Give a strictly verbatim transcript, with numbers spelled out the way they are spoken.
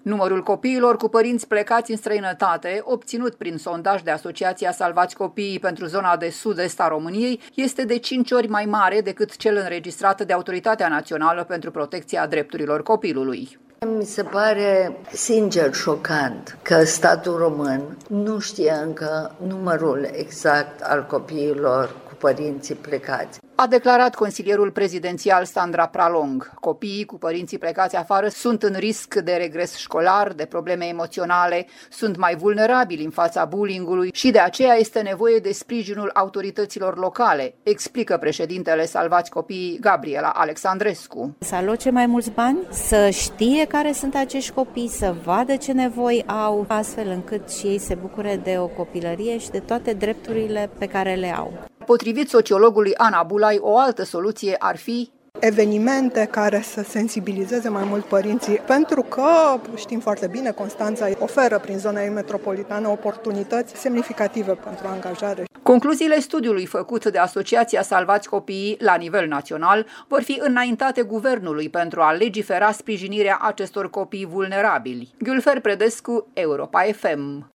Numărul copiilor cu părinți plecați în străinătate, obținut prin sondaj de Asociația Salvați Copiii pentru zona de sud-est a României, este de cinci ori mai mare decât cel înregistrat de Autoritatea Națională pentru Protecția Drepturilor Copilului. Mi se pare sincer șocant că statul român nu știe încă numărul exact al copiilor cu părinții plecați. A declarat consilierul prezidențial Sandra Pralong. Copiii cu părinții plecați afară sunt în risc de regres școlar, de probleme emoționale, sunt mai vulnerabili în fața bullying-ului și de aceea este nevoie de sprijinul autorităților locale, explică președintele Salvați Copiii Gabriela Alexandrescu. Să aloce mai mulți bani, să știe care sunt acești copii, să vadă ce nevoi au, astfel încât și ei se bucure de o copilărie și de toate drepturile pe care le au. Potrivit sociologului Ana Bulai, o altă soluție ar fi evenimente care să sensibilizeze mai mult părinții, pentru că știm foarte bine, Constanța oferă prin zona ei metropolitană oportunități semnificative pentru angajare. Concluziile studiului făcut de Asociația Salvați Copiii la nivel național vor fi înaintate guvernului pentru a legifera sprijinirea acestor copii vulnerabili. Gülfer Predescu, Europa F M.